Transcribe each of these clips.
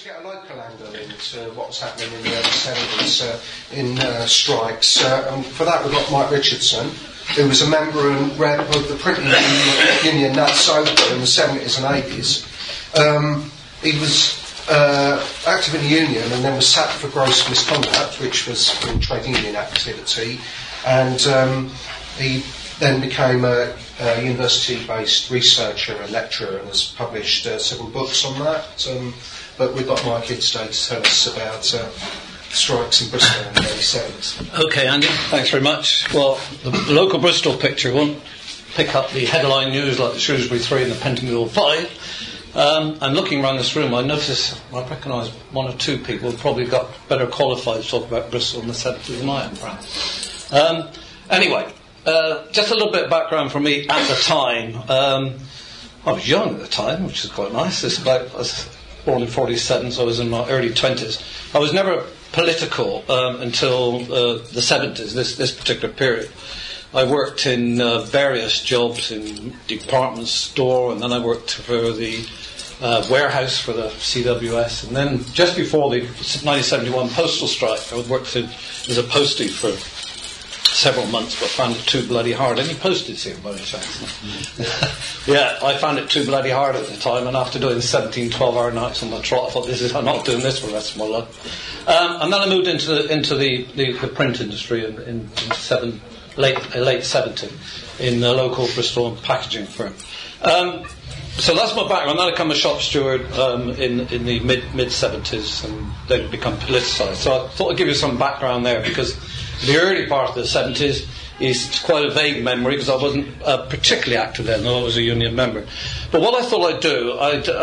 to get a local angle into what was happening in the early 70s in strikes. And for that, we got Mike Richardson, who was a member and rep of the printing union NATSOPA in the 70s and 80s. He was active in the union and then was sacked for gross misconduct, which was from trade union activity, and he then became a university-based researcher and lecturer and has published several books on that. But we've got Mike here today to tell us about strikes in Bristol in the early 70s. OK, Andy, thanks very much. Well, the local Bristol picture won't pick up the headline news like the Shrewsbury 3 and the Pentonville 5. And looking around this room, I recognise one or two people who've probably got better qualified to talk about Bristol in the 70s than I am, perhaps. Anyway, just a little bit of background from me at the time. I was young at the time, which is quite nice. I was born in 47, so I was in my early 20s. I was never political until the 70s, this particular period. I worked in various jobs in department store, and then I worked for the warehouse for the CWS, and then just before the 1971 postal strike, I worked as a postie for several months, but found it too bloody hard. Any posties here, by any chance? Yeah, I found it too bloody hard at the time, and after doing 17 12-hour nights on the trot, I thought, I'm not doing this for the rest of my life. And then I moved into the print industry in late 70 in the local Bristol packaging firm. So that's my background. Then I became a shop steward in the mid 70s, and then become politicised. So I thought I'd give you some background there, because the early part of the 70s is quite a vague memory, because I wasn't particularly active then, though I was a union member. But what I thought I'd do,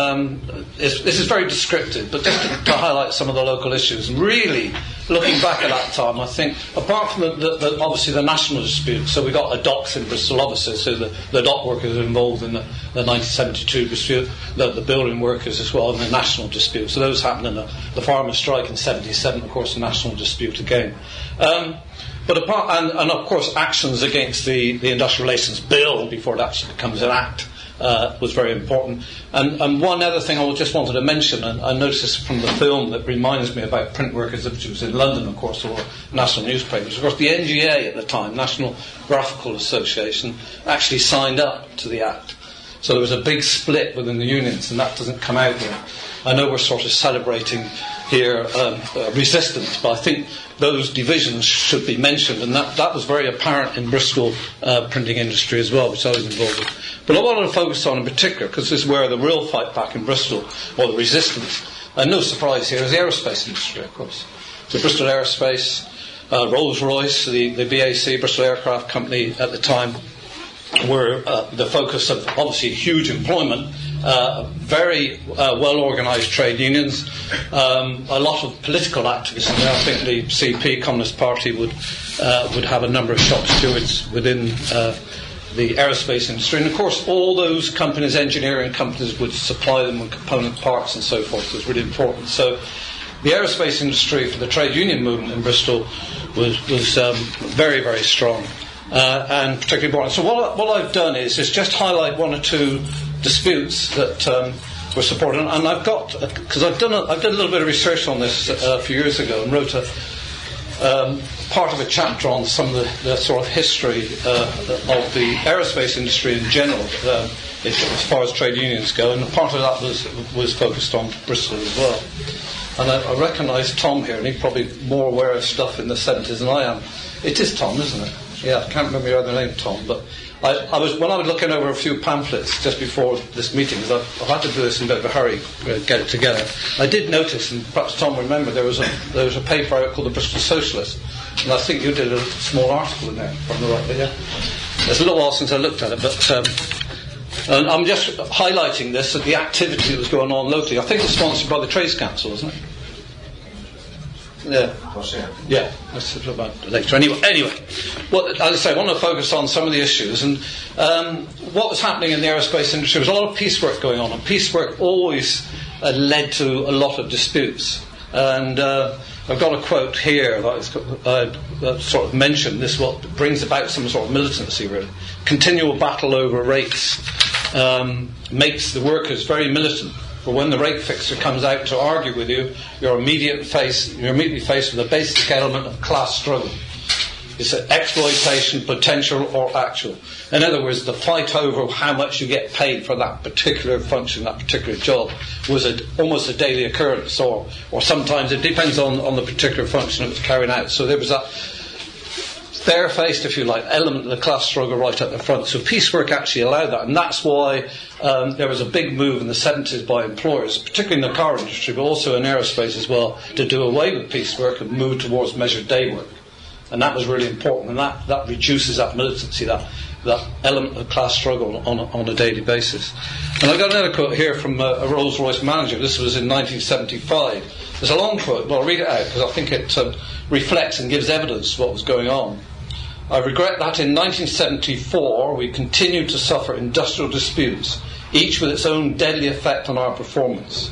this is very descriptive, but just to highlight some of the local issues. And really, looking back at that time, I think, apart from obviously the national dispute, so we got a docks in Bristol, obviously, so the dock workers are involved in the 1972 dispute, the building workers as well, and the national dispute. So those happened in the farmers' strike in 77, of course, the national dispute again. But and of course, actions against the Industrial Relations Bill before it actually becomes an act was very important. And one other thing I just wanted to mention, and I noticed this from the film that reminds me about print workers, which was in London, of course, or national newspapers. Of course, the NGA at the time, National Graphical Association, actually signed up to the act. So there was a big split within the unions, and that doesn't come out here. I know we're sort of celebrating here resistance, but I think those divisions should be mentioned, and that was very apparent in Bristol printing industry as well, which I was involved in. But I wanted to focus on in particular, because this is where the real fight back in Bristol, or the resistance, and no surprise here, is the aerospace industry, of course. So Bristol Aerospace, Rolls-Royce, the BAC, Bristol Aircraft Company at the time, were the focus of obviously huge employment, very well-organised trade unions, a lot of political activism there. I think the CP, Communist Party, would have a number of shop stewards within the aerospace industry, and of course all those companies, engineering companies, would supply them with component parts and so forth. It was really important. So the aerospace industry for the trade union movement in Bristol was very, very strong. And particularly important. So what I've done is just highlight one or two disputes that were supported, and I've got, because I've done a little bit of research on this a few years ago, and wrote part of a chapter on some of the sort of history of the aerospace industry in general, as far as trade unions go, and part of that was focused on Bristol as well. And I recognise Tom here, and he's probably more aware of stuff in the 70s than I am. It is Tom, isn't it? Yeah, I can't remember your other name, Tom, but I was looking over a few pamphlets just before this meeting, because I've had to do this in a bit of a hurry, get it together. I did notice, and perhaps Tom will remember, there was a paper out called the Bristol Socialist, and I think you did a small article in there, from the right there. It's a little while since I looked at it, but and I'm just highlighting this, the activity that was going on locally. I think it's sponsored by the Trades Council, isn't it? Yeah, that's about later. Anyway, well, as I say, I want to focus on some of the issues, and what was happening in the aerospace industry was a lot of piecework going on, and piecework always led to a lot of disputes. And I've got a quote here that sort of mentioned this, what brings about some sort of militancy, really. Continual battle over rates makes the workers very militant. for when the rate fixer comes out to argue with you, you're immediately faced with a basic element of class struggle. It's an exploitation, potential or actual. In other words, the fight over how much you get paid for that particular function, that particular job, was almost a daily occurrence, or sometimes it depends on the particular function it was carrying out. So there was that bare-faced, if you like, element of the class struggle right at the front. So piecework actually allowed that, and that's why there was a big move in the 70s by employers, particularly in the car industry, but also in aerospace as well, to do away with piecework and move towards measured day work. And that was really important, and that reduces that militancy, that element of class struggle on a daily basis. And I got another quote here from a Rolls-Royce manager. This was in 1975. There's a long quote, but I'll read it out because I think it reflects and gives evidence of what was going on. I regret that in 1974 we continued to suffer industrial disputes, each with its own deadly effect on our performance.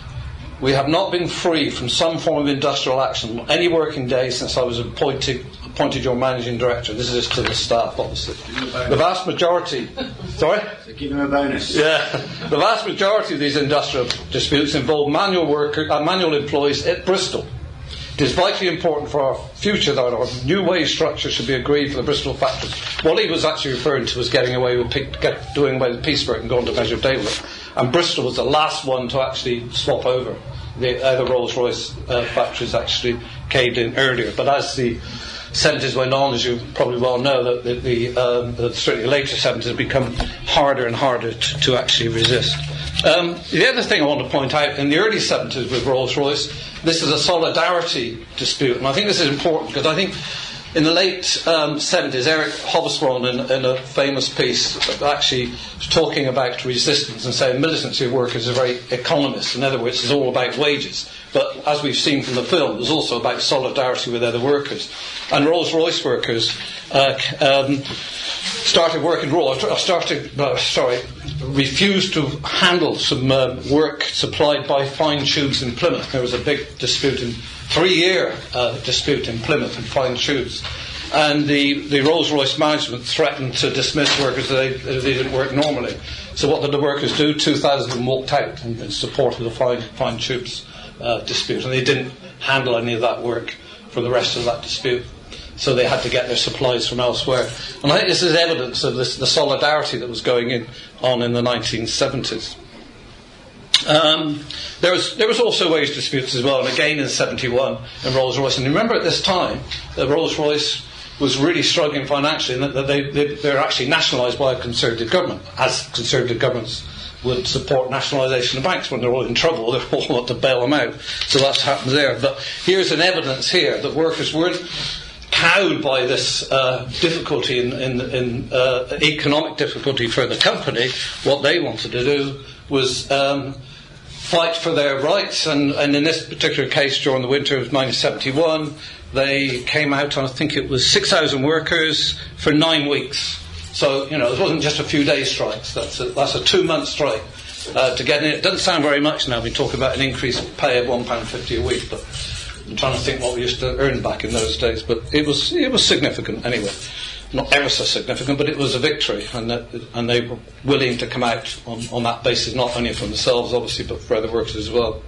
We have not been free from some form of industrial action on any working day since I was appointed your managing director. This is to the staff, obviously. The vast majority... Sorry? So give them a bonus. Yeah. The vast majority of these industrial disputes involve manual employees at Bristol. It is vitally important for our future that our new wage structure should be agreed for the Bristol factory. What he was actually referring to was doing away with piecework and going to measured day work. And Bristol was the last one to actually swap over. The other Rolls-Royce factories actually caved in earlier. But as the 70s went on, as you probably well know, that certainly the later 70s have become harder and harder to actually resist. The other thing I want to point out, in the early 70s with Rolls-Royce, this is a solidarity dispute. And I think this is important because I think in the late 70s, Eric Hobsbawm, in a famous piece, actually talking about resistance and saying militancy of workers is very economist. In other words, it's all about wages. But as we've seen from the film, it's also about solidarity with other workers. And Rolls-Royce workers refused to handle some work supplied by Fine Tubes in Plymouth. There was a big dispute, 3-year dispute in Plymouth and Fine Tubes. And the Rolls-Royce management threatened to dismiss workers if they didn't work normally. So what did the workers do? 2,000 of them walked out in support of the Fine Tubes dispute. And they didn't handle any of that work for the rest of that dispute. So they had to get their supplies from elsewhere. And I think this is evidence of the solidarity that was going on in the 1970s. There was also wage disputes as well, and again in 71 in Rolls-Royce. And remember at this time that Rolls-Royce was really struggling financially, and that they were actually nationalised by a Conservative government, as Conservative governments would support nationalisation of banks when they're all in trouble. They all want to bail them out. So that's happened there. But here's an evidence here that workers weren't cowed by this difficulty in economic difficulty for the company. What they wanted to do was fight for their rights, and in this particular case during the winter of 1971 they came out on, I think it was 6,000 workers for 9 weeks. So, it wasn't just a few days strikes. That's a 2-month strike to get in. It doesn't sound very much now. We talk about an increased pay of £1.50 a week, but I'm trying to think what we used to earn back in those days. But it was significant anyway. Not ever so significant, but it was a victory, and they were willing to come out on that basis, not only for themselves, obviously, but for other workers as well.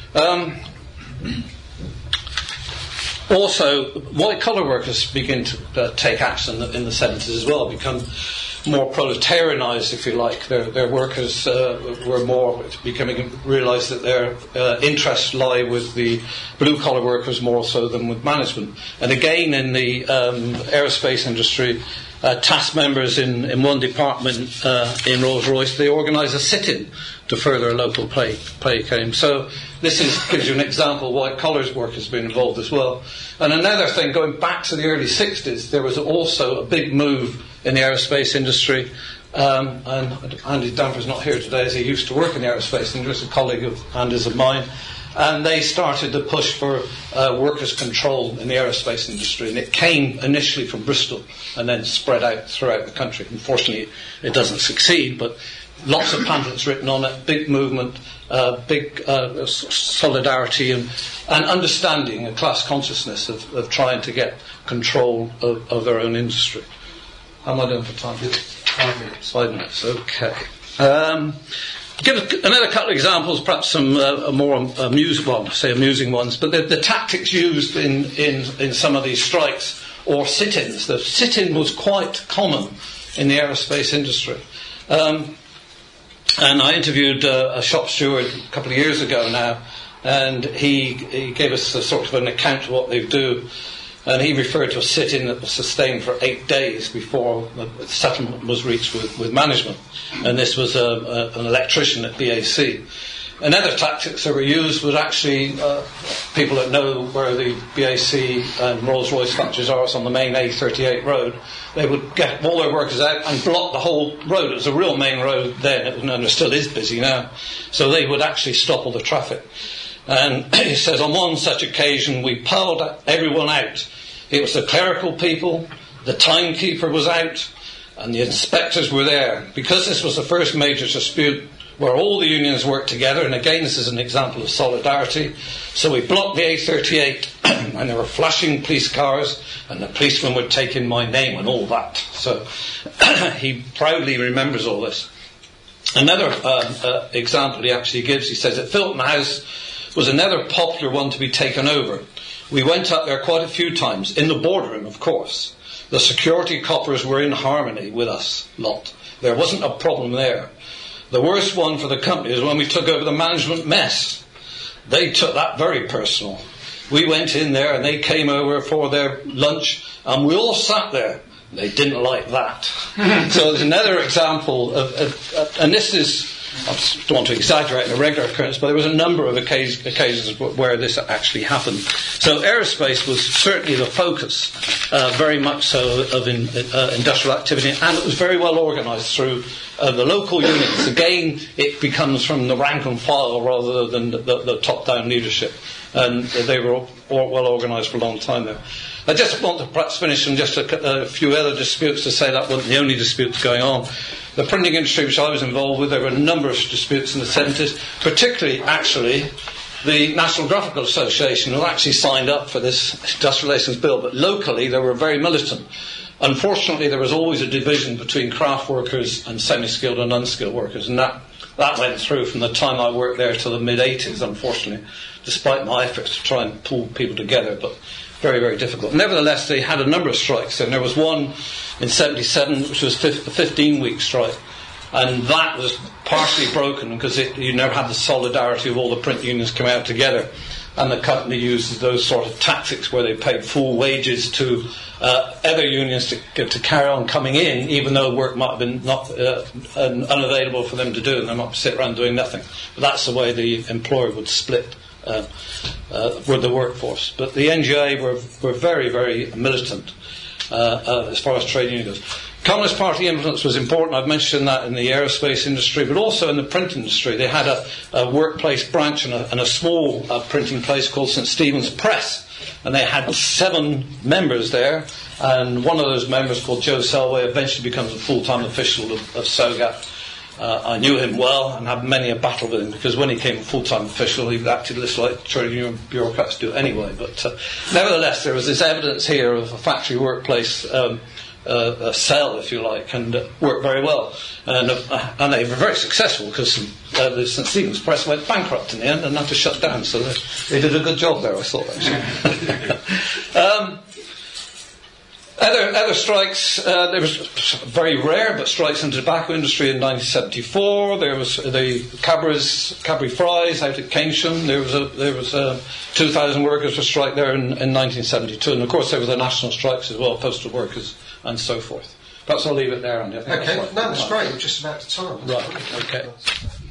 Also, white-collar workers begin to take action in the 70s as well, become more proletarianised, if you like. Their workers were more realised that their interests lie with the blue-collar workers more so than with management. And again, in the aerospace industry, task members in one department in Rolls-Royce, they organised a sit-in to further a local pay claim. So this gives you an example of white-collar workers being involved as well. And another thing, going back to the early 60s, there was also a big move in the aerospace industry, and Andy Danforth's not here today as he used to work in the aerospace industry, a colleague of Andy's of mine, and they started to push for workers' control in the aerospace industry, and it came initially from Bristol and then spread out throughout the country. Unfortunately, it doesn't succeed, but lots of pamphlets written on it, big movement, big solidarity and understanding and class consciousness of trying to get control of their own industry. How am I doing for time? 5 minutes. 5 minutes, okay. Give another couple of examples, perhaps some more amusing ones, but the tactics used in some of these strikes or sit-ins. The sit-in was quite common in the aerospace industry. And I interviewed a shop steward a couple of years ago now, and he gave us a sort of an account of what they do. And he referred to a sit-in that was sustained for 8 days before the settlement was reached with management. And this was an electrician at BAC. And other tactics that were used was actually people that know where the BAC and Rolls-Royce factories are on the main A38 road. They would get all their workers out and block the whole road. It was a real main road then, and it still is busy now. So they would actually stop all the traffic. And he says, on one such occasion, we piled everyone out. It was the clerical people, the timekeeper was out, and the inspectors were there. Because this was the first major dispute where all the unions worked together, and again, this is an example of solidarity. So we blocked the A38, and there were flashing police cars, and the policemen were taking my name and all that. So he proudly remembers all this. Another example he actually gives, he says that Filton House was another popular one to be taken over. We went up there quite a few times, in the boardroom, of course. The security coppers were in harmony with us lot. There wasn't a problem there. The worst one for the company is when we took over the management mess. They took that very personal. We went in there and they came over for their lunch and we all sat there. They didn't like that. So there's another example of and this is, I don't want to exaggerate the regular occurrence, but there was a number of occasions where this actually happened. So aerospace was certainly the focus, very much so, of industrial activity, and it was very well organised through the local units. Again, it becomes from the rank and file rather than the top-down leadership, and they were all well organised for a long time there. I just want to perhaps finish on just a few other disputes to say that wasn't the only disputes going on. The printing industry, which I was involved with, there were a number of disputes in the 70s, particularly, actually, the National Graphical Association, who actually signed up for this Industrial Relations Bill, but locally they were very militant. Unfortunately, there was always a division between craft workers and semi-skilled and unskilled workers, and that went through from the time I worked there till the mid-80s, unfortunately, despite my efforts to try and pull people together, but very, very difficult. Nevertheless, they had a number of strikes, and there was one in 77, which was a 15-week strike, and that was partially broken because you never had the solidarity of all the print unions come out together, and the company used those sort of tactics where they paid full wages to other unions to carry on coming in, even though work might have been not unavailable for them to do, and they might sit around doing nothing. But that's the way the employer would split with the workforce. But the NGA were very, very militant as far as trade union goes. Communist Party influence was important. I've mentioned that in the aerospace industry, but also in the print industry. They had a workplace branch and a small printing place called St. Stephen's Press, and they had 7 members there, and one of those members, called Joe Selway, eventually becomes a full-time official of SOGAT. I knew him well and had many a battle with him, because when he became a full-time official, he acted less like trade union bureaucrats do anyway. But nevertheless, there was this evidence here of a factory workplace a cell, if you like, and worked very well. And they were very successful, because the St. Stephen's Press went bankrupt in the end and had to shut down. So they did a good job there, I thought, actually. Other strikes, there was very rare, but strikes in the tobacco industry in 1974. There was the Cadbury Fries out at Keynsham. There was 2,000 workers for strike there in 1972, and of course there were the national strikes as well, postal workers and so forth. Perhaps I'll leave it there, Andy. Okay, no, that's great. We're just about to time. Right. Okay.